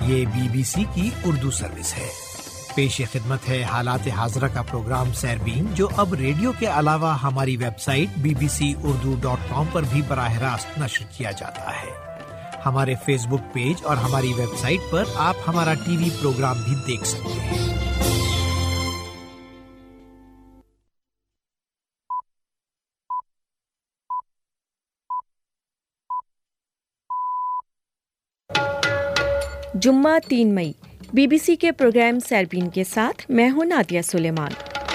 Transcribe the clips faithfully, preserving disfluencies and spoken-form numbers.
یہ B B سی کی Urdu service ہے۔ پیش خدمت ہے حالات حاضرہ کا پروگرام سیربین، جو اب ریڈیو کے علاوہ ہماری website B B C Urdu dot com پر بھی براہ راست نشر کیا جاتا ہے۔ ہمارے فیس بک پیج اور ہماری ویب سائٹ پر آپ ہمارا ٹی وی پروگرام بھی دیکھ سکتے ہیں۔ جمعہ تین مئی بی بی سی کے پروگرام سیربین کے ساتھ میں ہوں نادیہ سلیمان۔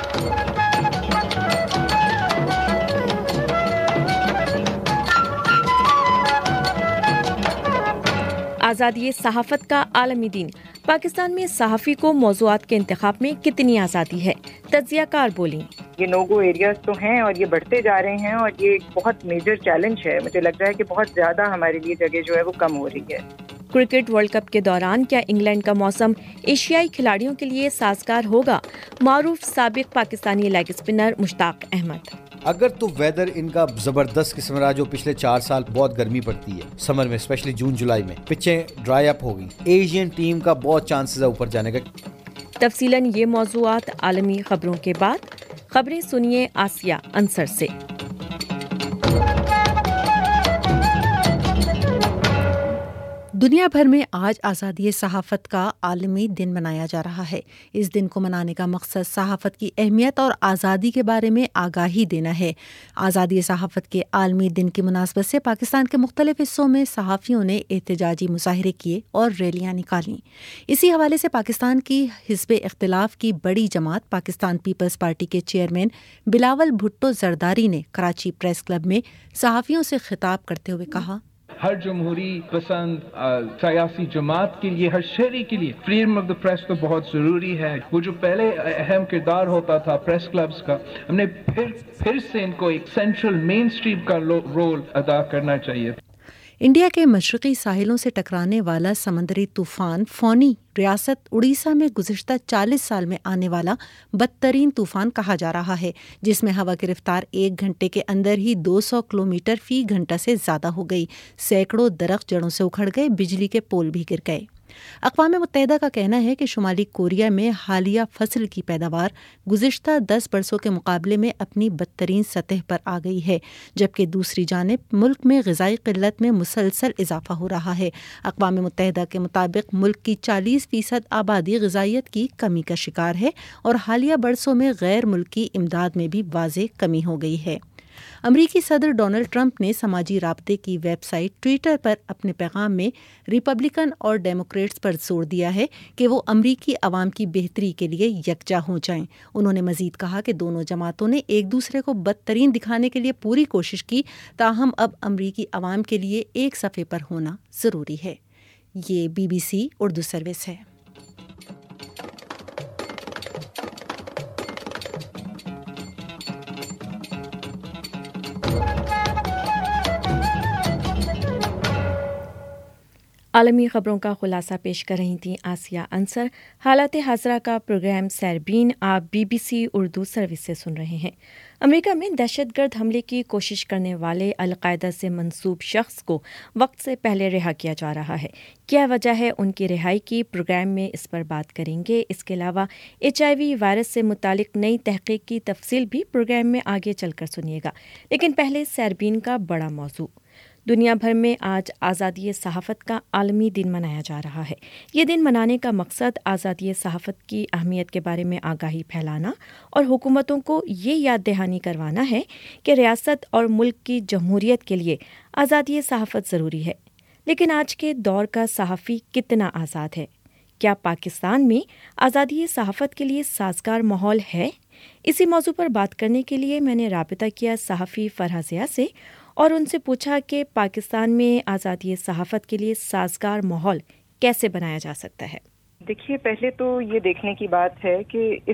آزادی صحافت کا عالمی دن، پاکستان میں صحافی کو موضوعات کے انتخاب میں کتنی آزادی ہے؟ تجزیہ کار بولیں۔ یہ نو گو ایریاز تو ہیں اور یہ بڑھتے جا رہے ہیں، اور یہ ایک بہت میجر چیلنج ہے۔ مجھے لگ رہا ہے کہ بہت زیادہ ہمارے لیے جگہ جو ہے وہ کم ہو رہی ہے۔ کرکٹ ورلڈ کپ کے دوران کیا انگلینڈ کا موسم ایشیائی کھلاڑیوں کے لیے سازگار ہوگا؟ معروف سابق پاکستانی لیگ اسپنر مشتاق احمد۔ اگر تو ویدر ان کا زبردست قسم رہا، جو پچھلے چار سال بہت گرمی پڑتی ہے سمر میں، اسپیشلی جون جولائی میں، پچیں ڈرائی اپ ہوگی، ایشین ٹیم کا بہت چانسز ہے اوپر جانے کا۔ تفصیلاً یہ موضوعات عالمی خبروں کے بعد۔ خبریں سنیے آسیہ انصر سے۔ دنیا بھر میں آج آزادی صحافت کا عالمی دن منایا جا رہا ہے۔ اس دن کو منانے کا مقصد صحافت کی اہمیت اور آزادی کے بارے میں آگاہی دینا ہے۔ آزادی صحافت کے عالمی دن کی مناسبت سے پاکستان کے مختلف حصوں میں صحافیوں نے احتجاجی مظاہرے کیے اور ریلیاں نکالیں۔ اسی حوالے سے پاکستان کی حزب اختلاف کی بڑی جماعت پاکستان پیپلز پارٹی کے چیئرمین بلاول بھٹو زرداری نے کراچی پریس کلب میں صحافیوں سے خطاب کرتے ہوئے کہا، ہر جمہوری پسند سیاسی جماعت کے لیے، ہر شہری کے لیے فریڈم آف دا پریس تو بہت ضروری ہے۔ وہ جو پہلے اہم کردار ہوتا تھا پریس کلبز کا، ہم نے پھر پھر سے ان کو ایک سینٹرل مین اسٹریم کا رول ادا کرنا چاہیے۔ انڈیا کے مشرقی ساحلوں سے ٹکرانے والا سمندری طوفان فونی ریاست اڑیسہ میں گزشتہ چالیس سال میں آنے والا بدترین طوفان کہا جا رہا ہے، جس میں ہوا کی رفتار ایک گھنٹے کے اندر ہی دو سو کلومیٹر فی گھنٹہ سے زیادہ ہو گئی۔ سینکڑوں درخت جڑوں سے اکھڑ گئے، بجلی کے پول بھی گر گئے۔ اقوام متحدہ کا کہنا ہے کہ شمالی کوریا میں حالیہ فصل کی پیداوار گزشتہ دس برسوں کے مقابلے میں اپنی بدترین سطح پر آ گئی ہے، جبکہ دوسری جانب ملک میں غذائی قلت میں مسلسل اضافہ ہو رہا ہے۔ اقوام متحدہ کے مطابق ملک کی چالیس فیصد آبادی غذائیت کی کمی کا شکار ہے، اور حالیہ برسوں میں غیر ملکی امداد میں بھی واضح کمی ہو گئی ہے۔ امریکی صدر ڈونلڈ ٹرمپ نے سماجی رابطے کی ویب سائٹ ٹویٹر پر اپنے پیغام میں ریپبلکن اور ڈیموکریٹس پر زور دیا ہے کہ وہ امریکی عوام کی بہتری کے لیے یکجا ہو جائیں۔ انہوں نے مزید کہا کہ دونوں جماعتوں نے ایک دوسرے کو بدترین دکھانے کے لیے پوری کوشش کی، تاہم اب امریکی عوام کے لیے ایک صفحے پر ہونا ضروری ہے۔ یہ B B C Urdu service ہے۔ عالمی خبروں کا خلاصہ پیش کر رہی تھیں آسیہ انصر۔ حالات حاضرہ کا پروگرام سیربین آپ B B C Urdu service سے سن رہے ہیں۔ امریکہ میں دہشت گرد حملے کی کوشش کرنے والے القاعدہ سے منسوب شخص کو وقت سے پہلے رہا کیا جا رہا ہے۔ کیا وجہ ہے ان کی رہائی کی؟ پروگرام میں اس پر بات کریں گے۔ اس کے علاوہ ایچ آئی وی وائرس سے متعلق نئی تحقیق کی تفصیل بھی پروگرام میں آگے چل کر سنیے گا، لیکن پہلے سیربین کا بڑا موضوع۔ دنیا بھر میں آج آزادی صحافت کا عالمی دن منایا جا رہا ہے۔ یہ دن منانے کا مقصد آزادی صحافت کی اہمیت کے بارے میں آگاہی پھیلانا اور حکومتوں کو یہ یاد دہانی کروانا ہے کہ ریاست اور ملک کی جمہوریت کے لیے آزادی صحافت ضروری ہے۔ لیکن آج کے دور کا صحافی کتنا آزاد ہے؟ کیا پاکستان میں آزادی صحافت کے لیے سازگار ماحول ہے؟ اسی موضوع پر بات کرنے کے لیے میں نے رابطہ کیا صحافی فرحہ ضیاء سے اور ان سے پوچھا کہ پاکستان میں آزادی صحافت کے لیے سازگار ماحول کیسے بنایا جا سکتا ہے۔ دیکھیے، پہلے تو یہ دیکھنے کی بات ہے کہ اس وقت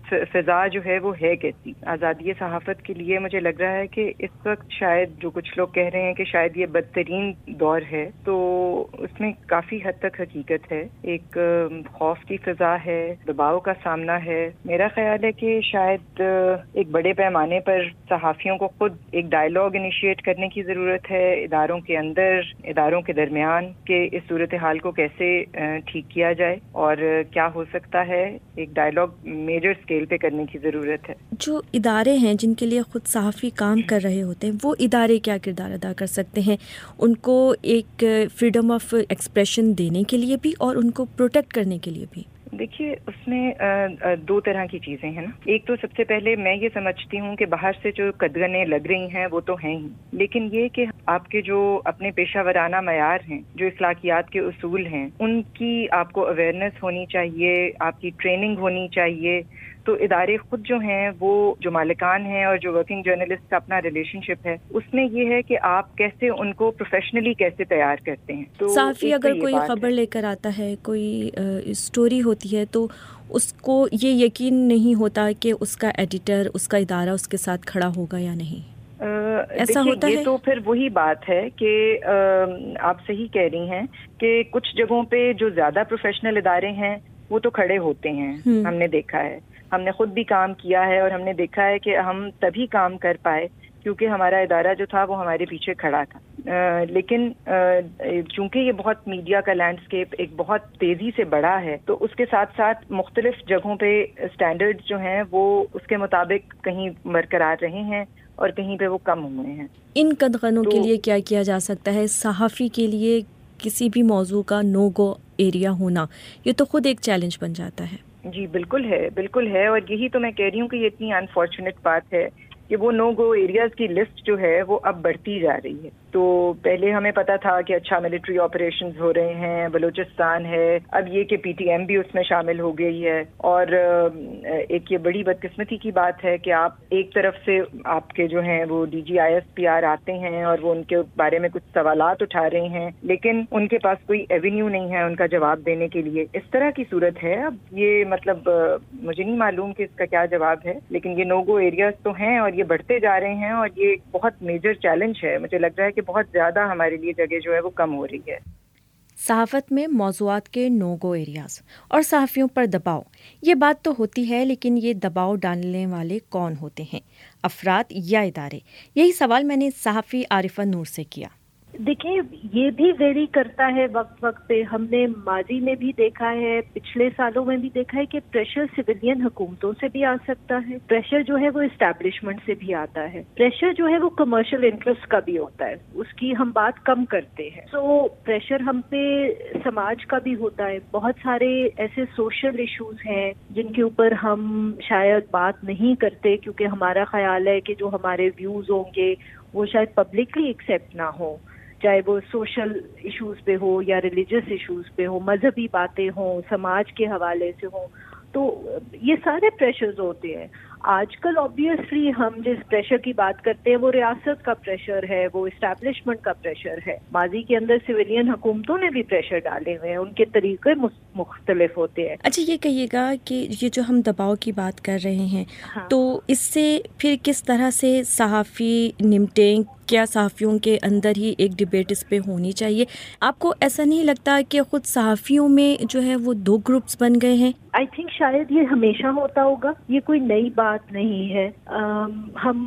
فضا جو ہے وہ ہے کیسی. آزادی صحافت کے لیے مجھے لگ رہا ہے کہ اس وقت شاید جو کچھ لوگ کہہ رہے ہیں کہ شاید یہ بدترین دور ہے، تو اس میں کافی حد تک حقیقت ہے. ایک خوف کی فضا ہے، دباؤ کا سامنا ہے. میرا خیال ہے کہ شاید ایک بڑے پیمانے پر صحافیوں کو خود ایک ڈائیلاگ انیشیٹ کرنے کی ضرورت ہے، اداروں کے اندر، اداروں کے درمیان، کہ اس صورتحال کو کیسے ٹھیک کیا جائے اور کیا ہو سکتا ہے. ایک ڈائیلاگ میجر اسکیل پہ کرنے کی ضرورت ہے. جو ادارے ہیں جن کے لیے خود صحافی کام کر رہے ہوتے ہیں، وہ ادارے کیا کردار ادا کر سکتے ہیں ان کو ایک فریڈم آف ایکسپریشن دینے کے لیے بھی اور ان کو پروٹیکٹ کرنے کے لیے بھی؟ دیکھیے، اس میں دو طرح کی چیزیں ہیں نا. ایک تو سب سے پہلے میں یہ سمجھتی ہوں کہ باہر سے جو قدغنیں لگ رہی ہیں وہ تو ہیں ہی، لیکن یہ کہ آپ کے جو اپنے پیشہ ورانہ معیار ہیں، جو اخلاقیات کے اصول ہیں، ان کی آپ کو اویئرنیس ہونی چاہیے، آپ کی ٹریننگ ہونی چاہیے. تو ادارے خود جو ہیں، وہ جو مالکان ہیں اور جو ورکنگ جرنلسٹ کا اپنا ریلیشن شپ ہے، اس میں یہ ہے کہ آپ کیسے ان کو پروفیشنلی کیسے تیار کرتے ہیں. تو صحافی اگر کوئی خبر لے کر آتا ہے، کوئی اسٹوری ہوتی ہے، تو اس کو یہ یقین نہیں ہوتا کہ اس کا ایڈیٹر، اس کا ادارہ اس کے ساتھ کھڑا ہوگا یا نہیں. ایسا ہوتا ہے. یہ تو پھر وہی بات ہے کہ آپ صحیح کہہ رہی ہیں کہ کچھ جگہوں پہ جو زیادہ پروفیشنل ادارے ہیں وہ تو کھڑے ہوتے ہیں. ہم نے دیکھا ہے، ہم نے خود بھی کام کیا ہے، اور ہم نے دیکھا ہے کہ ہم تبھی کام کر پائے کیونکہ ہمارا ادارہ جو تھا وہ ہمارے پیچھے کھڑا تھا. لیکن چونکہ یہ بہت میڈیا کا لینڈسکیپ ایک بہت تیزی سے بڑھا ہے، تو اس کے ساتھ ساتھ مختلف جگہوں پہ اسٹینڈرڈ جو ہیں وہ اس کے مطابق کہیں برقرار رہے ہیں اور کہیں پہ وہ کم ہوئے ہیں. ان قدغنوں کے لیے کیا کیا جا سکتا ہے؟ صحافی کے لیے کسی بھی موضوع کا نو گو ایریا ہونا، یہ تو خود ایک چیلنج بن جاتا ہے. جی بالکل ہے، بالکل ہے. اور یہی تو میں کہہ رہی ہوں کہ یہ اتنی انفارچونیٹ بات ہے کہ وہ نو گو ایریاز کی لسٹ جو ہے وہ اب بڑھتی جا رہی ہے. تو پہلے ہمیں پتا تھا کہ اچھا ملٹری آپریشنز ہو رہے ہیں، بلوچستان ہے، اب یہ کہ پی ٹی ایم بھی اس میں شامل ہو گئی ہے. اور ایک یہ بڑی بدقسمتی کی بات ہے کہ آپ ایک طرف سے آپ کے جو ہیں وہ D G I S P R آتے ہیں اور وہ ان کے بارے میں کچھ سوالات اٹھا رہے ہیں، لیکن ان کے پاس کوئی ایونیو نہیں ہے ان کا جواب دینے کے لیے. اس طرح کی صورت ہے. اب یہ مطلب مجھے نہیں معلوم کہ اس کا کیا جواب ہے، لیکن یہ نو گو ایریاز تو ہیں اور یہ بڑھتے جا رہے ہیں، اور یہ ایک بہت میجر چیلنج ہے. مجھے لگ رہا ہے کہ بہت زیادہ ہمارے لیے جگہ جو ہے وہ کم ہو رہی ہے. صحافت میں موضوعات کے نو گو ایریاز اور صحافیوں پر دباؤ، یہ بات تو ہوتی ہے، لیکن یہ دباؤ ڈالنے والے کون ہوتے ہیں؟ افراد یا ادارے؟ یہی سوال میں نے صحافی عارفہ نور سے کیا. دیکھیں، یہ بھی ویری کرتا ہے وقت وقت پہ. ہم نے ماضی میں بھی دیکھا ہے، پچھلے سالوں میں بھی دیکھا ہے کہ پریشر سویلین حکومتوں سے بھی آ سکتا ہے، پریشر جو ہے وہ اسٹیبلشمنٹ سے بھی آتا ہے، پریشر جو ہے وہ کمرشل انٹرسٹ کا بھی ہوتا ہے، اس کی ہم بات کم کرتے ہیں. سو پریشر ہم پہ سماج کا بھی ہوتا ہے. بہت سارے ایسے سوشل ایشوز ہیں جن کے اوپر ہم شاید بات نہیں کرتے کیونکہ ہمارا خیال ہے کہ جو ہمارے ویوز ہوں گے وہ شاید پبلکلی ایکسیپٹ نہ ہو، چاہے وہ سوشل ایشوز پہ ہو یا ریلیجس ایشوز پہ ہو، مذہبی باتیں ہوں، سماج کے حوالے سے ہوں. تو یہ سارے پریشرز ہوتے ہیں. آج کل آبویسلی ہم جس پریشر کی بات کرتے ہیں وہ ریاست کا پریشر ہے، وہ اسٹیبلشمنٹ کا پریشر ہے. ماضی کے اندر سویلین حکومتوں نے بھی پریشر ڈالے ہوئے ہیں، ان کے طریقے مختلف ہوتے ہیں. اچھا، یہ کہیے گا کہ یہ جو ہم دباؤ کی بات کر رہے ہیں، ہاں، تو اس سے پھر کس طرح سے صحافی نمٹیں؟ کیا صحافیوں کے اندر ہی ایک ڈبیٹ اس پہ ہونی چاہیے؟ آپ کو ایسا نہیں لگتا کہ خود صحافیوں میں جو ہے وہ دو گروپس بن گئے ہیں؟ آئی تھنک شاید یہ ہمیشہ ہوتا ہوگا، یہ کوئی نئی بات نہیں ہے. ہم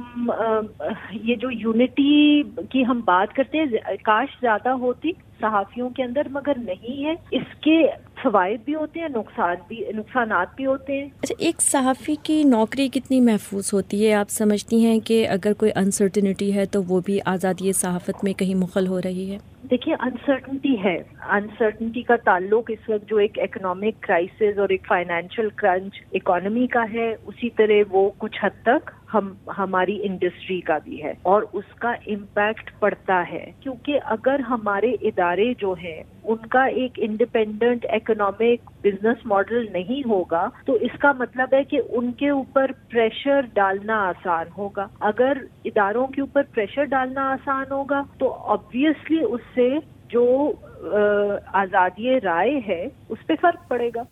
یہ جو یونٹی کی ہم بات کرتے ہیں، کاش زیادہ ہوتی صحافیوں کے اندر، مگر نہیں ہے. اس کے فوائد بھی ہوتے ہیں، نقصان بھی نقصانات بھی ہوتے ہیں. اچھا، ایک صحافی کی نوکری کتنی محفوظ ہوتی ہے؟ آپ سمجھتی ہیں کہ اگر کوئی انسرٹنٹی ہے تو وہ بھی آزادی صحافت میں کہیں مخل ہو رہی ہے؟ دیکھیے، انسرٹنٹی ہے. انسرٹنٹی کا تعلق اس وقت جو ایک اکنامک کرائسس اور ایک فائنینشیل کرنچ اکانومی کا ہے، اسی طرح وہ کچھ حد تک ہم ہماری انڈسٹری کا بھی ہے، اور اس کا امپیکٹ پڑتا ہے. کیونکہ اگر ہمارے ادارے جو ہیں ان کا ایک انڈیپینڈنٹ اکنامک بزنس ماڈل نہیں ہوگا تو اس کا مطلب ہے کہ ان کے اوپر پریشر ڈالنا آسان ہوگا. اگر اداروں کے اوپر پریشر ڈالنا آسان ہوگا تو obviously اس سے جو آزادی رائے ہے اس پہ فرق پڑے گا.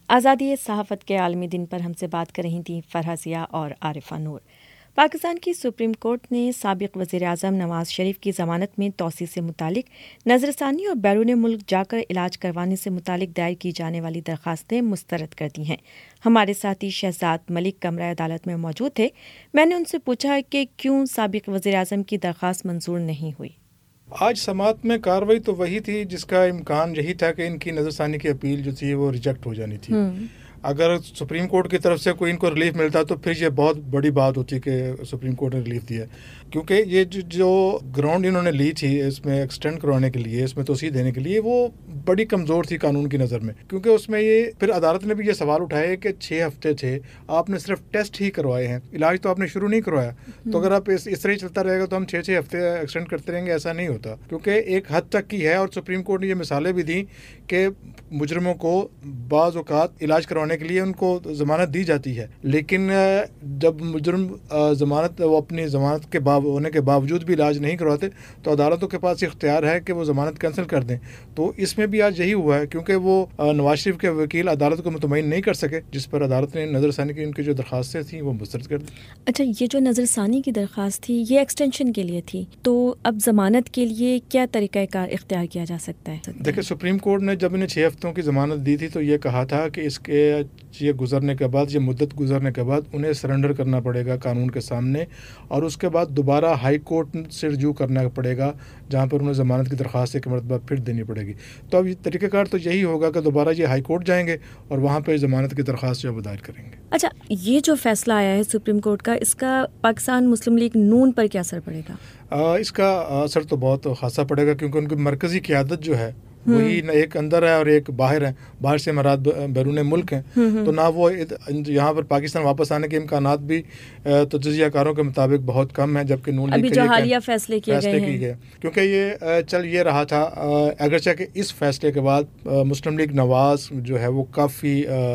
آزادی صحافت کے عالمی دن پر ہم سے بات کر رہی تھیں فرحہ ضیاء اور عارفہ نور۔ پاکستان کی سپریم کورٹ نے سابق وزیر اعظم نواز شریف کی ضمانت میں توسیع سے متعلق نظر ثانی اور بیرون ملک جا کر علاج کروانے سے متعلق دائر کی جانے والی درخواستیں مسترد کر دی ہیں۔ ہمارے ساتھی شہزاد ملک کمرہ عدالت میں موجود تھے۔ میں نے ان سے پوچھا کہ کیوں سابق وزیر اعظم کی درخواست منظور نہیں ہوئی۔ آج سماعت میں کارروائی تو وہی تھی جس کا امکان یہی تھا کہ ان کی نظر ثانی کی اپیل جو تھی وہ ریجیکٹ ہو جانی تھی۔ اگر سپریم کورٹ کی طرف سے کوئی ان کو ریلیف ملتا تو پھر یہ بہت بڑی بات ہوتی کہ سپریم کورٹ نے ریلیف دیا، کیونکہ یہ جو گراؤنڈ انہوں نے لی تھی اس میں ایکسٹینڈ کروانے کے لیے، اس میں توسیع دینے کے لیے، وہ بڑی کمزور تھی قانون کی نظر میں، کیونکہ اس میں یہ پھر عدالت نے بھی یہ سوال اٹھایا کہ چھ ہفتے تھے، آپ نے صرف ٹیسٹ ہی کروائے ہیں، علاج تو آپ نے شروع نہیں کروایا، تو اگر آپ اس اس طرح چلتا رہے گا تو ہم چھ چھ ہفتے ایکسٹینڈ کرتے رہیں گے، ایسا نہیں ہوتا، کیونکہ ایک حد تک کی ہے۔ اور سپریم کورٹ نے یہ مثالیں بھی دیں کہ مجرموں کو بعض اوقات علاج کروانے کے لیے ان کو ضمانت دی جاتی ہے، لیکن جب مجرم ضمانت وہ اپنی ضمانت کے ہونے کے باوجود بھی علاج نہیں کرواتے تو عدالتوں کے پاس اختیار ہے کہ وہ ضمانت کینسل کر دیں۔ تو اس میں بھی آج یہی ہوا ہے، کیونکہ وہ نواز شریف کے وکیل عدالت کو مطمئن نہیں کر سکے، جس پر عدالت نے نظر ثانی کی ان کی جو درخواستیں تھیں وہ مسترد کر دی۔ اچھا، یہ جو نظر ثانی کی درخواست تھی یہ ایکسٹینشن کے لیے تھی، تو اب ضمانت کے لیے کیا طریقہ کار اختیار کیا جا سکتا ہے؟ دیکھیں، سپریم کورٹ نے جب انہیں چھ ہفتوں کی ضمانت دی تھی تو یہ کہا تھا کہ اس کے یہ گزرنے کے بعد، یہ مدت گزرنے کے بعد انہیں سرنڈر کرنا پڑے گا قانون کے سامنے، اور اس کے بعد دوبارہ ہائی کورٹ سے رجوع کرنا پڑے گا جہاں پر انہیں ضمانت کی درخواست ایک مرتبہ پھر دینی پڑے گی۔ تو اب یہ طریقہ کار تو یہی ہوگا کہ دوبارہ یہ ہائی کورٹ جائیں گے اور وہاں پہ ضمانت کی درخواست جو دائر کریں گے۔ اچھا، یہ جو فیصلہ آیا ہے سپریم کورٹ کا، اس کا پاکستان مسلم لیگ نون پر کیا اثر پڑے گا؟ آ, اس کا اثر تو بہت خاصا پڑے گا، کیونکہ ان کی مرکزی قیادت جو ہے وہی ایک اندر ہے اور ایک باہر ہے، باہر سے مراد بیرون ملک ہیں، تو نہ وہ یہاں پر پاکستان واپس آنے کے امکانات بھی تجزیہ کاروں کے مطابق بہت کم ہیں، جبکہ نون لیگ جو حالیہ فیصلے کیے گئے ہیں، کیونکہ یہ چل یہ رہا تھا، اگرچہ کہ اس فیصلے کے بعد مسلم لیگ نواز جو ہے وہ کافی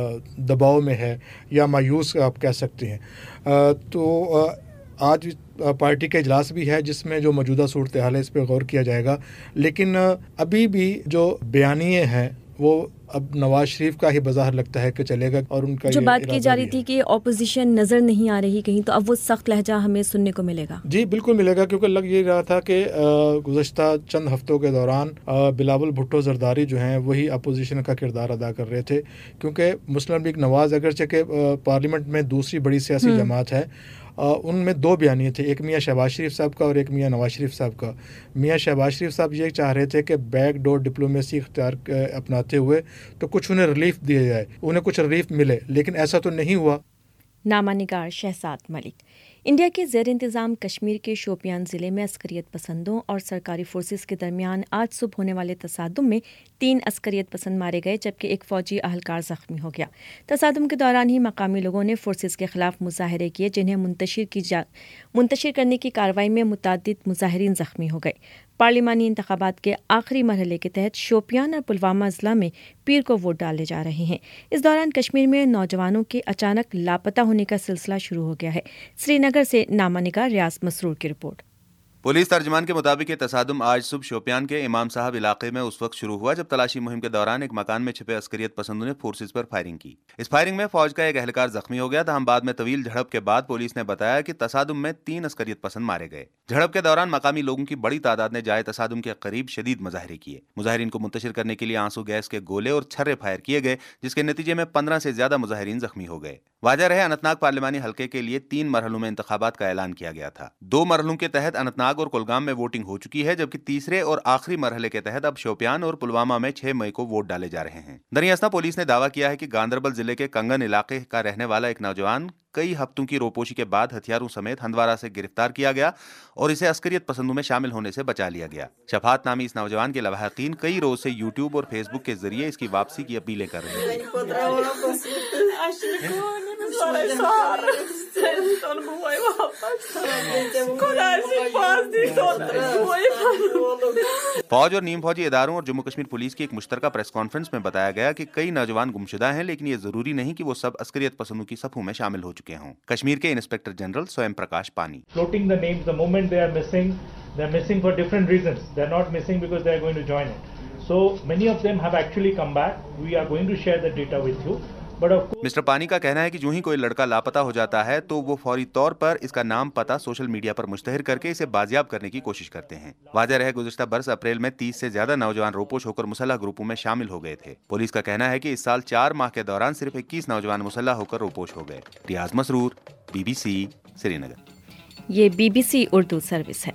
دباؤ میں ہے یا مایوس آپ کہہ سکتے ہیں، تو آج پارٹی کا اجلاس بھی ہے جس میں جو موجودہ صورتحال ہے اس پہ غور کیا جائے گا، لیکن ابھی بھی جو بیانیے ہیں وہ اب نواز شریف کا ہی بظاہر لگتا ہے کہ چلے گا، اور ان کا جو بات کی جا رہی تھی کہ اپوزیشن نظر نہیں آ رہی کہیں، تو اب وہ سخت لہجہ ہمیں سننے کو ملے گا۔ جی بالکل ملے گا، کیونکہ لگ یہ رہا تھا کہ گزشتہ چند ہفتوں کے دوران بلاول بھٹو زرداری جو ہیں وہی اپوزیشن کا کردار ادا کر رہے تھے، کیونکہ مسلم لیگ نواز اگرچہ کہ پارلیمنٹ میں دوسری بڑی سیاسی جماعت ہے، ان میں دو بیانیے تھے، ایک میاں شہباز شریف صاحب کا اور ایک میاں نواز شریف صاحب کا۔ میاں شہباز شریف صاحب یہ چاہ رہے تھے کہ بیک ڈور ڈپلومیسی اختیار اپناتے ہوئے تو کچھ انہیں ریلیف دیا جائے، انہیں کچھ ریلیف ملے، لیکن ایسا تو نہیں ہوا۔ نامہ نگار شہزاد ملک۔ انڈیا کے زیر انتظام کشمیر کے شوپیان ضلع میں عسکریت پسندوں اور سرکاری فورسز کے درمیان آج صبح ہونے والے تصادم میں تین عسکریت پسند مارے گئے، جبکہ ایک فوجی اہلکار زخمی ہو گیا۔ تصادم کے دوران ہی مقامی لوگوں نے فورسز کے خلاف مظاہرے کیے، جنہیں منتشر کی جا منتشر کرنے کی کارروائی میں متعدد مظاہرین زخمی ہو گئے۔ پارلیمانی انتخابات کے آخری مرحلے کے تحت شوپیان اور پلوامہ اضلاع میں پیر کو ووٹ ڈالے جا رہے ہیں۔ اس دوران کشمیر میں نوجوانوں کے اچانک لاپتہ ہونے کا سلسلہ شروع ہو گیا ہے۔ سری نگر سے نامہ نگار ریاض مسرور کی رپورٹ۔ پولیس ترجمان کے مطابق یہ تصادم آج صبح شوپیان کے امام صاحب علاقے میں اس وقت شروع ہوا جب تلاشی مہم کے دوران ایک مکان میں چھپے عسکریت پسندوں نے فورسز پر فائرنگ کی۔ اس فائرنگ میں فوج کا ایک اہلکار زخمی ہو گیا، تاہم بعد میں طویل جھڑپ کے بعد پولیس نے بتایا کہ تصادم میں تین عسکریت پسند مارے گئے۔ جھڑپ کے دوران مقامی لوگوں کی بڑی تعداد نے جائے تصادم کے قریب شدید مظاہرے کیے۔ مظاہرین کو منتشر کرنے کے لیے آنسو گیس کے گولے اور چھرے فائر کیے گئے، جس کے نتیجے میں پندرہ سے زیادہ مظاہرین زخمی ہو گئے۔ واضح رہے، اننت ناگ پارلیمانی حلقے کے لیے تین مرحلوں میں انتخابات کا اعلان کیا گیا تھا۔ دو مرحلوں کے تحت اننت ناگ اور کولگام میں ووٹنگ ہو چکی ہے، جبکہ تیسرے اور آخری مرحلے کے تحت اب شوپیان اور پلوامہ میں چھ مئی کو ووٹ ڈالے جا رہے ہیں۔ دریں اثنا پولیس نے دعویٰ کیا ہے کہ گاندربل ضلع کے کنگن علاقے کا رہنے والا ایک نوجوان کئی ہفتوں کی روپوشی کے بعد ہتھیاروں سمیت ہندوارہ سے گرفتار کیا گیا اور اسے عسکریت پسندوں میں شامل ہونے سے بچا لیا گیا۔ شفاعت نامی اس نوجوان کے لواحقین کئی روز سے یوٹیوب اور فیس بک کے ذریعے اس کی واپسی کی اپیلیں کر رہے ہیں۔ فوج اور نیم فوجی اداروں اور جموں کشمیر پولیس کی ایک مشترکہ پریس کانفرنس میں بتایا گیا کہ کئی نوجوان گمشدہ ہیں، لیکن یہ ضروری نہیں کہ وہ سب عسکریت پسندوں کی صفوں میں شامل ہو چکے ہوں۔ کشمیر کے انسپکٹر جنرل سویم پرکاش پانی۔ Floating the names, the moment they are missing, they are missing for different reasons. They are not missing because they are going to join it. So many of them have actually come back. We are going to share the data with you. But of course, mister Pani کا کہنا ہے کہ جو ہی کوئی لڑکا لاپتہ ہو جاتا ہے تو وہ فوری طور پر اس کا نام پتہ سوشل میڈیا پر مشتہر کر کے اسے بازیاب کرنے کی کوشش کرتے ہیں. واضح رہے گزشتہ برس اپریل میں تیس سے زیادہ نوجوان روپوش ہو کر مسلح گروپوں میں شامل ہو گئے تھے. پولیس کا کہنا ہے کہ اس سال چار ماہ کے دوران صرف اکیس نوجوان مسلح ہو کر روپوش ہو گئے. Riyaz Masroor, B B C, Srinagar. یہ B B C Urdu service ہے.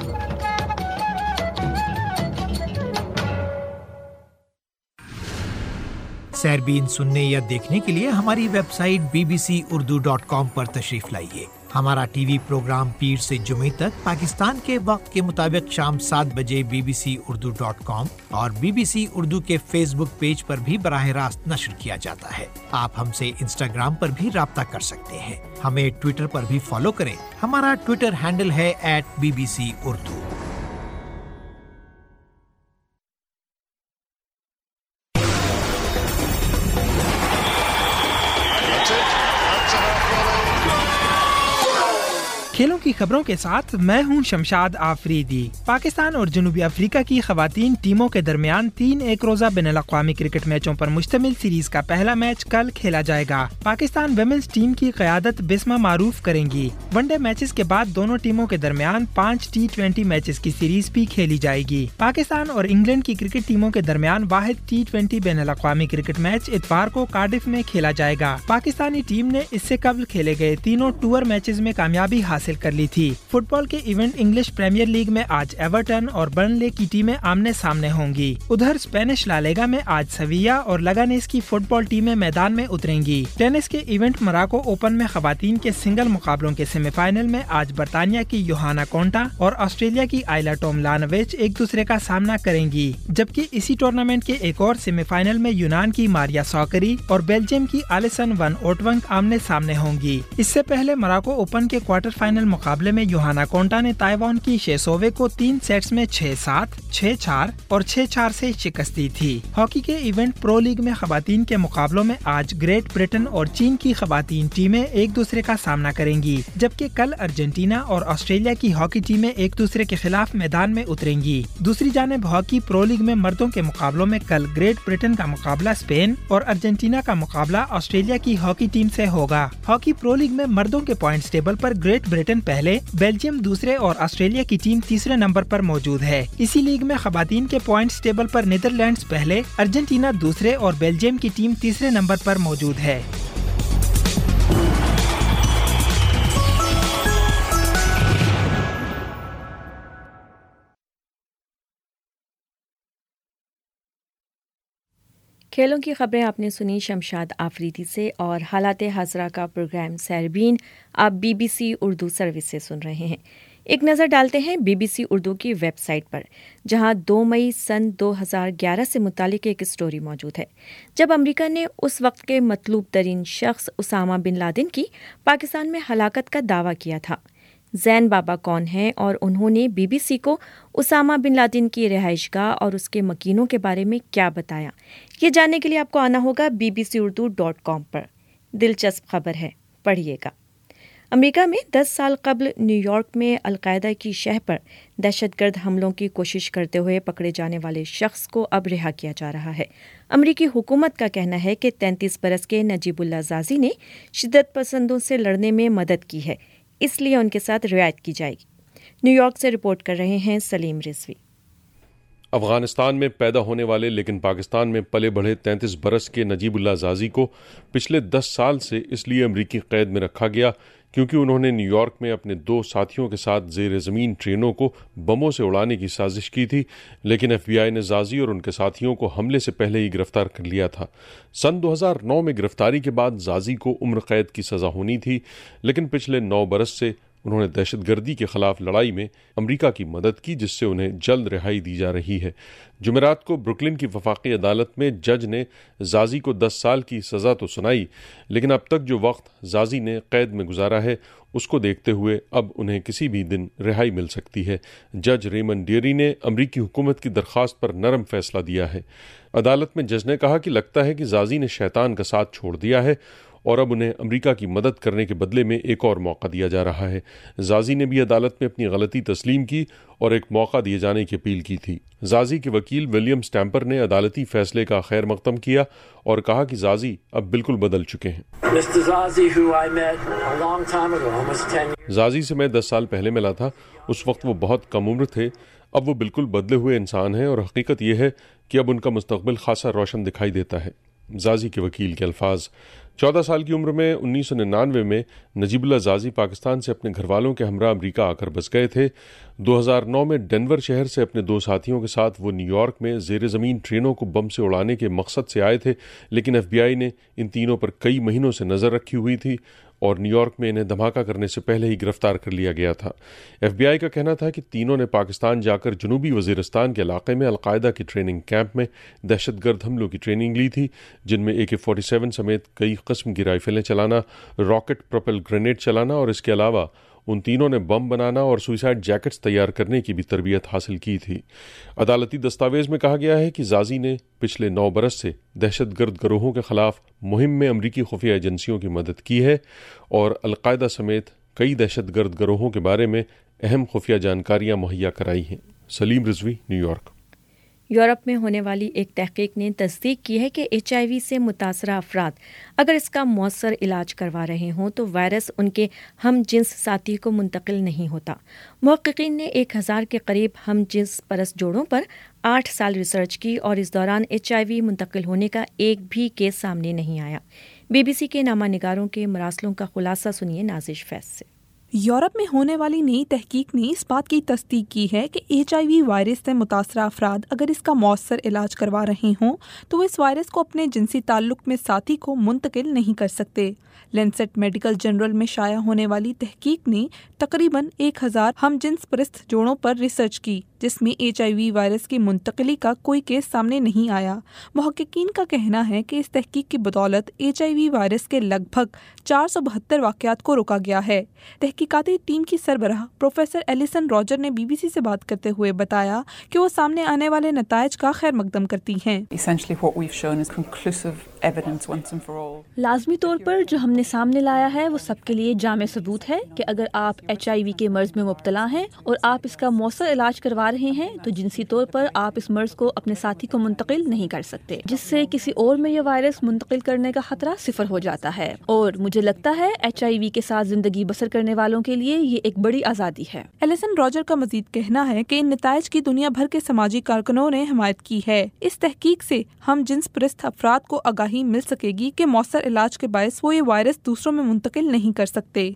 سیربین سننے یا دیکھنے کے لیے ہماری website B B C Urdu dot com پر تشریف لائیے. ہمارا ٹی وی پروگرام پیر سے جمعے تک پاکستان کے وقت کے مطابق شام سات بجے B B C Urdu dot com اور بی بی سی اردو کے فیس بک پیج پر بھی براہ راست نشر کیا جاتا ہے. آپ ہم سے انسٹاگرام پر بھی رابطہ کر سکتے ہیں. ہمیں ٹویٹر پر بھی فالو کریں. ہمارا ٹویٹر ہینڈل ہے at B B C Urdu. کھیلوں کی خبروں کے ساتھ میں ہوں شمشاد آفریدی. پاکستان اور جنوبی افریقہ کی خواتین ٹیموں کے درمیان تین ایک روزہ بین الاقوامی کرکٹ میچوں پر مشتمل سیریز کا پہلا میچ کل کھیلا جائے گا. پاکستان ویمنز ٹیم کی قیادت بسمہ معروف کریں گی. ون ڈے میچز کے بعد دونوں ٹیموں کے درمیان پانچ ٹی ٹوینٹی میچز کی سیریز بھی کھیلی جائے گی. پاکستان اور انگلینڈ کی کرکٹ ٹیموں کے درمیان واحد ٹی ٹوینٹی بین الاقوامی کرکٹ میچ اتوار کو کارڈف میں کھیلا جائے گا. پاکستانی ٹیم نے اس سے قبل کھیلے گئے تینوں ٹور میچز میں کامیابی حاصل کر لی تھی. فٹ بال کے ایونٹ انگلش پریمیئر لیگ میں آج ایورٹن اور برنلے کی ٹیمیں آمنے سامنے ہوں گی. ادھر اسپینش لا لیگا میں آج سویا اور لگانیس کی فٹ بال ٹیمیں میدان میں اتریں گی. ٹینس کے ایونٹ مراکو اوپن میں خواتین کے سنگل مقابلوں کے سیمی فائنل میں آج برطانیہ کی یوہانا کونٹا اور آسٹریلیا کی آئلا ٹوملانویچ ایک دوسرے کا سامنا کریں گی. جبکہ اسی ٹورنامنٹ کے ایک اور سیمی فائنل میں یونان کی ماریا ساکری اور بیلجیم کی آلیسن ون اوٹونگ آمنے سامنے ہوں گی. اس سے پہلے مراکو اوپن کے کوارٹر فائنل مقابلے میں یوہانا کونٹا نے تائیوان کی شیسووے کو تین سیٹس میں چھ سات، چھ چار اور چھ چار سے شکست دی تھی. ہاکی کے ایونٹ پرو لیگ میں خواتین کے مقابلوں میں آج گریٹ برٹن اور چین کی خواتین ٹیمیں ایک دوسرے کا سامنا کریں گی. جبکہ کل ارجنٹینا اور آسٹریلیا کی ہاکی ٹیمیں ایک دوسرے کے خلاف میدان میں اتریں گی. دوسری جانب ہاکی پرو لیگ میں مردوں کے مقابلوں میں کل گریٹ برٹن کا مقابلہ اسپین اور ارجنٹینا کا مقابلہ آسٹریلیا کی ہاکی ٹیم سے ہوگا. ہاکی پرو لیگ میں مردوں کے پوائنٹس ٹیبل پر گریٹ برٹن پہلے، بیلجیم دوسرے اور آسٹریلیا کی ٹیم تیسرے نمبر پر موجود ہے. اسی لیگ میں خواتین کے پوائنٹس ٹیبل پر نیدرلینڈز پہلے، ارجنٹینا دوسرے اور بیلجیم کی ٹیم تیسرے نمبر پر موجود ہے. کھیلوں کی خبریں آپ نے سنی شمشاد آفریدی سے، اور حالات حاضرہ کا پروگرام سیربین آپ B B C Urdu service سے سن رہے ہیں. ایک نظر ڈالتے ہیں بی بی سی اردو کی ویب سائٹ پر، جہاں دو مئی سن دو ہزار گیارہ سے متعلق ایک اسٹوری موجود ہے، جب امریکہ نے اس وقت کے مطلوب ترین شخص اسامہ بن لادن کی پاکستان میں ہلاکت کا دعویٰ کیا تھا. زین بابا کون ہیں اور انہوں نے بی بی سی کو اسامہ بن لادن کی رہائش گاہ اور اس کے مکینوں کے بارے میں کیا بتایا، یہ جاننے کے لیے آپ کو آنا ہوگا B B C Urdu dot com پر. دلچسپ خبر ہے، پڑھیے گا. امریکہ میں دس سال قبل نیو یارک میں القاعدہ کی شہ پر دہشت گرد حملوں کی کوشش کرتے ہوئے پکڑے جانے والے شخص کو اب رہا کیا جا رہا ہے. امریکی حکومت کا کہنا ہے کہ تینتیس برس کے نجیب اللہ زازی نے شدت پسندوں سے لڑنے میں مدد کی ہے، اس لیے ان کے ساتھ رعایت کی جائے گی. نیو یارک سے رپورٹ کر رہے ہیں سلیم رضوی. افغانستان میں پیدا ہونے والے لیکن پاکستان میں پلے بڑھے تینتیس برس کے نجیب اللہ زازی کو پچھلے دس سال سے اس لیے امریکی قید میں رکھا گیا کیونکہ انہوں نے نیو یارک میں اپنے دو ساتھیوں کے ساتھ زیر زمین ٹرینوں کو بموں سے اڑانے کی سازش کی تھی، لیکن ایف بی آئی نے زازی اور ان کے ساتھیوں کو حملے سے پہلے ہی گرفتار کر لیا تھا. سن دو ہزار نو میں گرفتاری کے بعد زازی کو عمر قید کی سزا ہونی تھی، لیکن پچھلے نو برس سے انہوں نے دہشت گردی کے خلاف لڑائی میں امریکہ کی مدد کی، جس سے انہیں جلد رہائی دی جا رہی ہے. جمعرات کو بروکلن کی وفاقی عدالت میں جج نے زازی کو دس سال کی سزا تو سنائی، لیکن اب تک جو وقت زازی نے قید میں گزارا ہے اس کو دیکھتے ہوئے اب انہیں کسی بھی دن رہائی مل سکتی ہے. جج ریمن ڈیری نے امریکی حکومت کی درخواست پر نرم فیصلہ دیا ہے. عدالت میں جج نے کہا کہ لگتا ہے کہ زازی نے شیطان کا ساتھ چھوڑ دیا ہے اور اب انہیں امریکہ کی مدد کرنے کے بدلے میں ایک اور موقع دیا جا رہا ہے۔ زازی نے بھی عدالت میں اپنی غلطی تسلیم کی اور ایک موقع دیے جانے کی اپیل کی تھی۔ زازی کے وکیل ولیم سٹیمپر نے عدالتی فیصلے کا خیر مقدم کیا اور کہا کہ زازی اب بالکل بدل چکے ہیں۔ زازی سے میں دس سال پہلے ملا تھا، اس وقت وہ بہت کم عمر تھے، اب وہ بالکل بدلے ہوئے انسان ہیں اور حقیقت یہ ہے کہ اب ان کا مستقبل خاصا روشن دکھائی دیتا ہے۔ زازی کے وکیل کے الفاظ۔ چودہ سال کی عمر میں انیس سو ننانوے میں نجیب اللہ زازی پاکستان سے اپنے گھر والوں کے ہمراہ امریکہ آ کر بس گئے تھے۔ دو ہزار نو میں ڈنور شہر سے اپنے دو ساتھیوں کے ساتھ وہ نیو یارک میں زیر زمین ٹرینوں کو بم سے اڑانے کے مقصد سے آئے تھے، لیکن ایف بی آئی نے ان تینوں پر کئی مہینوں سے نظر رکھی ہوئی تھی اور نیو یارک میں انہیں دھماکہ کرنے سے پہلے ہی گرفتار کر لیا گیا تھا۔ ایف بی آئی کا کہنا تھا کہ تینوں نے پاکستان جا کر جنوبی وزیرستان کے علاقے میں القاعدہ کی ٹریننگ کیمپ میں دہشت گرد حملوں کی ٹریننگ لی تھی، جن میں اے کے فورٹی سیون سمیت کئی قسم کی رائفلیں چلانا، راکٹ پروپل گرینیڈ چلانا اور اس کے علاوہ ان تینوں نے بم بنانا اور سوئسائڈ جیکٹس تیار کرنے کی بھی تربیت حاصل کی تھی۔ عدالتی دستاویز میں کہا گیا ہے کہ زازی نے پچھلے نو برس سے دہشت گرد گروہوں کے خلاف مہم میں امریکی خفیہ ایجنسیوں کی مدد کی ہے اور القاعدہ سمیت کئی دہشت گرد گروہوں کے بارے میں اہم خفیہ جانکاریاں مہیا کرائی ہیں۔ Saleem Rizvi, New York. Europe میں ہونے والی ایک تحقیق نے تصدیق کی ہے کہ ایچ آئی وی سے متاثرہ افراد اگر اس کا مؤثر علاج کروا رہے ہوں تو وائرس ان کے ہم جنس ساتھی کو منتقل نہیں ہوتا۔ محققین نے ایک ہزار کے قریب ہم جنس پرست جوڑوں پر آٹھ سال ریسرچ کی اور اس دوران ایچ آئی وی منتقل ہونے کا ایک بھی کیس سامنے نہیں آیا۔ بی بی سی کے نامہ نگاروں کے مراسلوں کا خلاصہ سنیے نازش فیض سے۔ یورپ میں ہونے والی نئی تحقیق نے اس بات کی تصدیق کی ہے کہ ایچ آئی وی وائرس سے متاثرہ افراد اگر اس کا مؤثر علاج کروا رہے ہوں تو وہ اس وائرس کو اپنے جنسی تعلق میں ساتھی کو منتقل نہیں کر سکتے۔ لینسٹ میڈیکل جرنل میں شائع ہونے والی تحقیق نے تقریباً ایک ہزار ہم جنس پرست جوڑوں پر ریسرچ کی جس میں ایچ آئی وی وائرس کی منتقلی کا کوئی کیس سامنے نہیں آیا۔ محققین کا کہنا ہے کہ اس تحقیق کی بدولت ایچ آئی وی وائرس کے لگ بھگ چار سو بہتر واقعات کو روکا گیا ہے۔ تحقیقاتی ٹیم کی سربراہ پروفیسر ایلیسن راجر نے بی بی سی سے بات کرتے ہوئے بتایا کہ وہ سامنے آنے والے نتائج کا خیر مقدم کرتی ہیں۔ لازمی طور پر جو ہم نے سامنے لایا ہے وہ سب کے لیے جامع ثبوت ہے کہ اگر آپ ایچ آئی وی کے مرض میں مبتلا ہیں اور آپ اس کا مؤثر علاج کروا رہے ہیں تو جنسی طور پر آپ اس مرض کو اپنے ساتھی کو منتقل نہیں کر سکتے، جس سے کسی اور میں یہ وائرس منتقل کرنے کا خطرہ صفر ہو جاتا ہے۔ اور مجھے لگتا ہے ایچ آئی وی کے ساتھ زندگی بسر کرنے والوں کے لیے یہ ایک بڑی آزادی ہے۔ ایلیسن راجر کا مزید کہنا ہے کہ ان نتائج کی دنیا بھر کے سماجی کارکنوں نے حمایت کی ہے۔ اس تحقیق سے ہم جنس پرست افراد کو آگاہی مل سکے گی کہ مؤثر علاج کے باعث وہ یہ وائرس دوسروں میں منتقل نہیں کر سکتے۔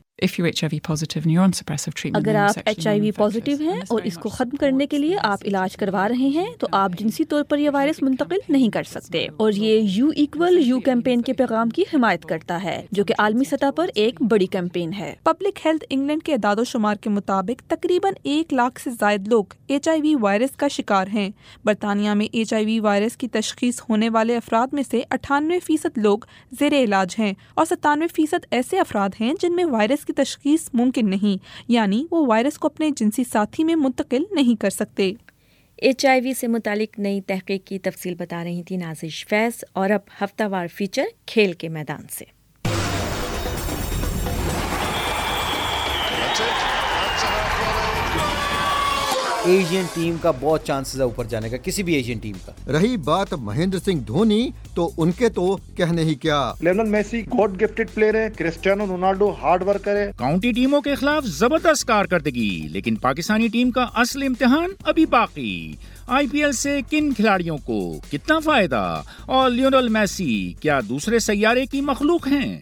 اگر آپ ایچ آئی وی پازیٹیو ہیں اور اس کو ختم کرنے کے لیے آپ علاج کروا رہے ہیں تو آپ جنسی طور پر یہ وائرس منتقل نہیں کر سکتے، اور یہ یو ایکول یو کیمپین کے پیغام کی حمایت کرتا ہے جو کہ عالمی سطح پر ایک بڑی کیمپین ہے۔ پبلک ہیلتھ انگلینڈ کے اعداد و شمار کے مطابق تقریباً ایک لاکھ سے زائد لوگ ایچ آئی وی وائرس کا شکار ہیں۔ برطانیہ میں ایچ آئی وی وائرس کی تشخیص ہونے والے افراد میں سے اٹھانوے فیصد لوگ زیر علاج ہیں اور ستانوے فیصد ایسے افراد ہیں جن میں وائرس کی تشخیص ممکن نہیں، یعنی وہ وائرس کو اپنے جنسی ساتھی میں منتقل نہیں کر سکتے۔ ایچ آئی وی سے متعلق نئی تحقیق کی تفصیل بتا رہی تھی نازش فیض۔ اور اب ہفتہ وار فیچر کھیل کے میدان سے۔ ایشین ٹیم کا بہت چانسز ہے اوپر جانے کا، کسی بھی ایشین ٹیم کا۔ رہی بات مہندر سنگھ دھونی تو ان کے تو کہنے ہی کیا۔ Lionel Messi god gifted player ہے، کرسٹیانو رونالڈو ہارڈ ورکر ہے۔ کاؤنٹی ٹیموں کے خلاف زبردست کارکردگی، لیکن پاکستانی ٹیم کا اصل امتحان ابھی باقی۔ آئی پی ایل سے کن کھلاڑیوں کو کتنا فائدہ، اور لیونل میسی کیا دوسرے سیارے کی مخلوق ہیں؟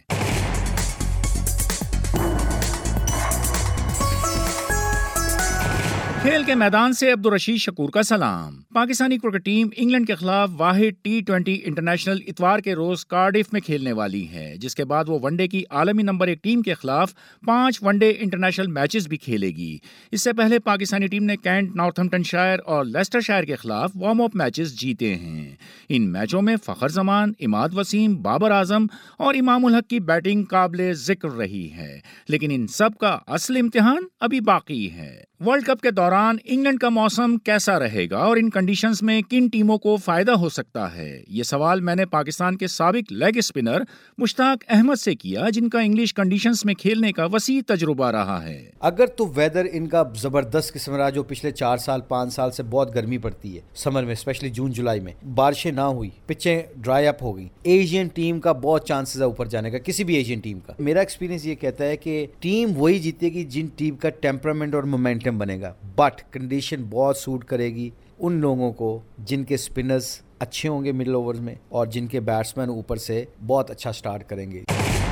کھیل کے میدان سے عبدالرشید شکور کا سلام۔ پاکستانی کرکٹ ٹیم انگلینڈ کے خلاف واحد ٹی ٹوینٹی انٹرنیشنل اتوار کے روز کارڈف میں کھیلنے والی ہے، جس کے بعد وہ ون ڈے کی عالمی نمبر ایک ٹیم کے خلاف پانچ ون ڈے انٹرنیشنل میچز بھی کھیلے گی۔ اس سے پہلے پاکستانی ٹیم نے کینٹ، نارتھمپٹن شائر اور لیسٹر شائر کے خلاف وارم اپ میچز جیتے ہیں۔ ان میچوں میں فخر زمان، اماد وسیم، بابر اعظم اور امام الحق کی بیٹنگ قابل ذکر رہی ہے، لیکن ان سب کا اصل امتحان ابھی باقی ہے۔ वर्ल्ड कप के दौरान इंग्लैंड का मौसम कैसा रहेगा और इन कंडीशंस में किन टीमों को फायदा हो सकता है, ये सवाल मैंने पाकिस्तान के साबिक लेग स्पिनर मुश्ताक अहमद से किया, जिनका इंग्लिश कंडीशंस में खेलने का वसी तजुर्बा रहा है। अगर तो वेदर इनका जबरदस्त किस्म रहा, जो पिछले चार साल पाँच साल से बहुत गर्मी पड़ती है समर में, स्पेशली जून जुलाई में, बारिशें ना हुई, पिचें ड्राई अप हो गई, एशियन टीम का बहुत चांसेस है ऊपर जाने का, किसी भी एशियन टीम का। मेरा एक्सपीरियंस ये कहता है कि टीम वही जीतेगी जिन टीम का टेम्परामेंट और मोमेंटम बनेगा, बट कंडीशन बहुत सूट करेगी उन लोगों को जिनके स्पिनर्स अच्छे होंगे मिडिल ओवर्स में और जिनके बैट्समैन ऊपर से बहुत अच्छा स्टार्ट करेंगे।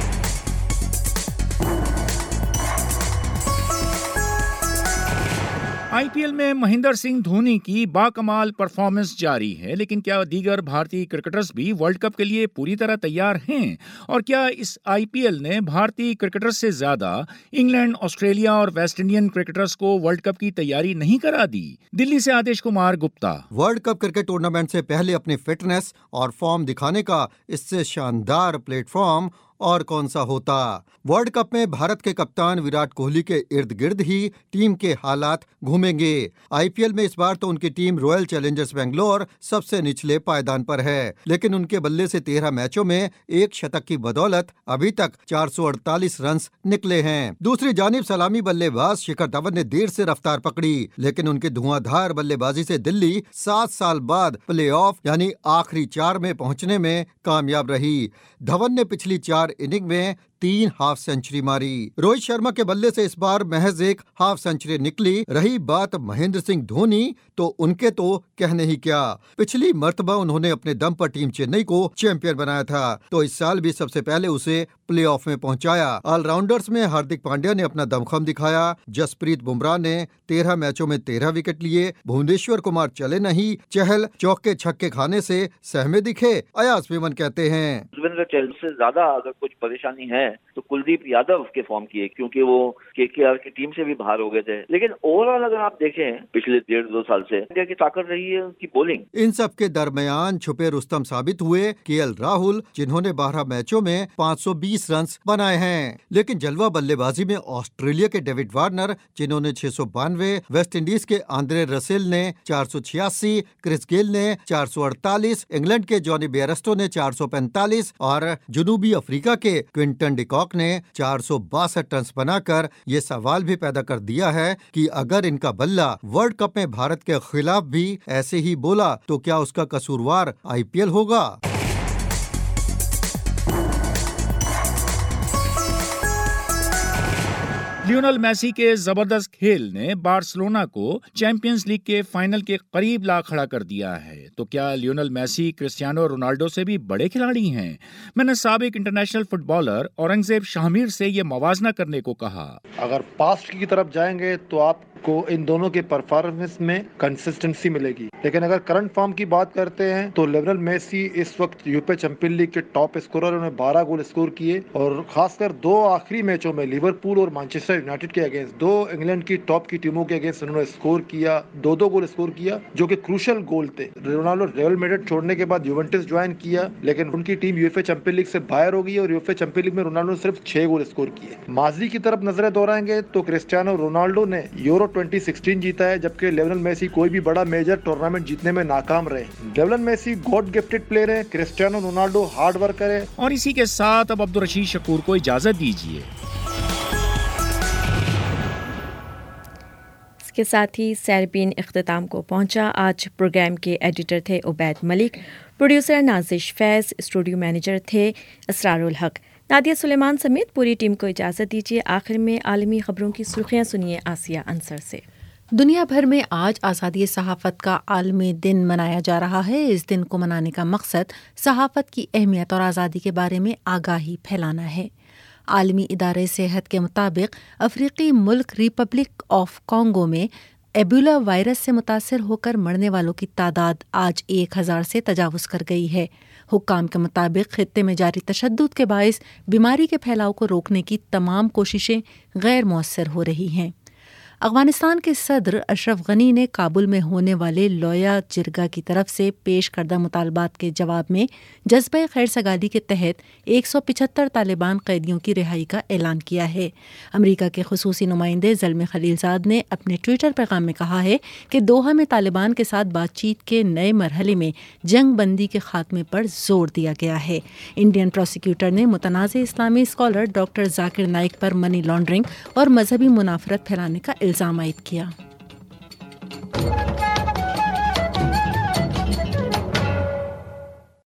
आईपीएल में महेंद्र सिंह धोनी की बाकमाल परफॉर्मेंस जारी है, लेकिन क्या दीगर भारतीय क्रिकेटर्स भी वर्ल्ड कप के लिए पूरी तरह तैयार हैं? और क्या इस आईपीएल ने भारतीय क्रिकेटर्स से ज्यादा इंग्लैंड, ऑस्ट्रेलिया और वेस्ट इंडियन क्रिकेटर्स को वर्ल्ड कप की तैयारी नहीं करा दी? दिल्ली से Adesh Kumar Gupta. World cup cricket tournament से पहले अपनी फिटनेस और फॉर्म दिखाने का इससे शानदार प्लेटफॉर्म और कौन सा होता। वर्ल्ड कप में भारत के कप्तान विराट कोहली के इर्द गिर्द ही टीम के हालात घूमेंगे। आईपीएल में इस बार तो उनकी टीम रॉयल चैलेंजर्स बेंगलोर सबसे निचले पायदान पर है, लेकिन उनके बल्ले से तेरह मैचों में एक शतक की बदौलत अभी तक चार सौ अड़तालीस रन निकले हैं। दूसरी जानिब सलामी बल्लेबाज शिखर धवन ने देर से रफ्तार पकड़ी, लेकिन उनके धुआंधार बल्लेबाजी से दिल्ली सात साल बाद प्लेऑफ यानी आखिरी चार में पहुंचने में कामयाब रही। धवन ने पिछली चार इनिंग में तीन हाफ सेंचुरी मारी। रोहित शर्मा के बल्ले से इस बार महज एक हाफ सेंचुरी निकली। रही बात महेंद्र सिंह धोनी, तो उनके तो कहने ही क्या। पिछली मर्तबा उन्होंने अपने दम पर टीम चेन्नई को चैंपियन बनाया था, तो इस साल भी सबसे पहले उसे प्लेऑफ में पहुंचाया। ऑलराउंडर्स में हार्दिक पांड्या ने अपना दमखम दिखाया। जसप्रीत बुमराह ने तेरह मैचों में तेरह विकेट लिए। भुवनेश्वर कुमार चले नहीं, चहल चौके छक्के खाने से सहमे दिखे। अयाज मेमन कहते हैं, चहल से ज्यादा अगर कुछ परेशानी है तो कुलदीप यादव के फॉर्म की है, क्योंकि वो केकेआर की टीम से भी बाहर हो गए थे। लेकिन ओवरऑल अगर आप देखें पिछले डेढ़ दो साल से इंडिया की ताकत रही है उनकी बॉलिंग। इन सब के दरमियान छुपे रुस्तम साबित हुए केएल राहुल, जिन्होंने बारह मैचों में पाँच सौ बीस रन बनाए हैं। लेकिन जलवा बल्लेबाजी में ऑस्ट्रेलिया के डेविड वार्नर, जिन्होंने छह सौ बानवे, वेस्ट इंडीज के आंद्रे रसेल ने चार सौ छियासी, क्रिस गेल ने चार सौ अड़तालीस, इंग्लैंड के जॉनी बेयरस्टो ने चार सौ पैंतालीस और जनूबी अफ्रीका के क्विंटन डिकॉक ने चार सौ बासठ रन बनाकर ये सवाल भी पैदा कर दिया है कि अगर इनका बल्ला वर्ल्ड कप में भारत के खिलाफ भी ऐसे ही बोला तो क्या उसका कसूरवार आईपीएल होगा। लियोनेल मेसी के जबरदस्त खेल ने बार्सिलोना को चैंपियंस लीग के फाइनल के करीब ला खड़ा कर दिया है। तो क्या लियोनेल मेसी क्रिस्टियानो रोनाल्डो से भी बड़े खिलाड़ी हैं? मैंने साबिक इंटरनेशनल फुटबॉलर औरंगजेब शाहमीर से ये मवाजना करने को कहा। अगर पास्ट की तरफ जाएंगे तो आपको इन दोनों के परफॉर्मेंस में कंसिस्टेंसी मिलेगी, लेकिन अगर करंट फॉर्म की बात करते हैं तो लियोनेल मेसी इस वक्त यूपी चैंपियन लीग के टॉप स्कोरर, उन्होंने बारह गोल स्कोर किए और खासकर दो आखिरी मैचों में लिवरपूल और मैनचेस्टर यूनाइटेड के अगेंस्ट, दो इंग्लैंड की टॉप की टीमों के अगेंस्ट उन्होंने स्कोर किया, दो दो गोल स्कोर किया जो कि क्रूशियल गोल थे। रोनाल्डो रियल मैड्रिड छोड़ने के बाद यूवेंटस ज्वाइन किया, लेकिन उनकी टीम यूएफए चैंपियन लीग से बाहर हो गई और यूएफए चैंपियन लीग में रोनाल्डो ने सिर्फ छह गोल स्कोर किए। माजी की तरफ नजरें दोहराएंगे तो क्रिस्टियानो रोनाल्डो ने यूरो ट्वेंटी सिक्सटीन जीता है, जबकि लियोनेल मेसी कोई भी बड़ा मेजर टूर्नामेंट जीतने में नाकाम रहे। Lionel Messi God gifted player है, क्रिस्टियानो रोनाल्डो हार्ड वर्कर है। और इसी के साथ अब अब्दुल रशीद शकूर को इजाजत दीजिए। के साथ ही सैरबीन इख्तिताम को पहुंचा। आज प्रोग्राम के एडिटर थे Ubaid Malik, producer Nazish Faiz, studio manager थे असरारुल हक। नादिया सुलेमान समेत पूरी टीम को इजाज़त दीजिए। आखिर में आलमी खबरों की सुर्खियां सुनिए आसिया अंसर से। दुनिया भर में आज आज़ादी सहाफ़त का आलमी दिन मनाया जा रहा है। इस दिन को मनाने का मकसद सहाफ़त की अहमियत और आज़ादी के बारे में आगाही फैलाना है। आलमी इदारे सेहत के मुताबिक अफ्रीकी मुल्क रिपब्लिक ऑफ कॉन्गो में एबोला वायरस से मुतासर होकर मरने वालों की तादाद आज एक हज़ार से तजावुज़ कर गई है। हुक्काम के मुताबिक खित्ते में जारी तशद्दुद के बाइस बीमारी के फैलाव को रोकने की तमाम कोशिशें गैर मौसर हो रही हैं। افغانستان کے صدر اشرف غنی نے کابل میں ہونے والے لویا جرگا کی طرف سے پیش کردہ مطالبات کے جواب میں جذبہ خیر سگالی کے تحت ایک سو پچہتر طالبان قیدیوں کی رہائی کا اعلان کیا ہے۔ امریکہ کے خصوصی نمائندے زلمے خلیلزاد نے اپنے ٹویٹر پیغام میں کہا ہے کہ دوحہ میں طالبان کے ساتھ بات چیت کے نئے مرحلے میں جنگ بندی کے خاتمے پر زور دیا گیا ہے۔ انڈین پروسیکیوٹر نے متنازع اسلامی اسکالر ڈاکٹر ذاکر نائک پر منی لانڈرنگ اور مذہبی منافرت پھیلانے کا الزام عائد کیا۔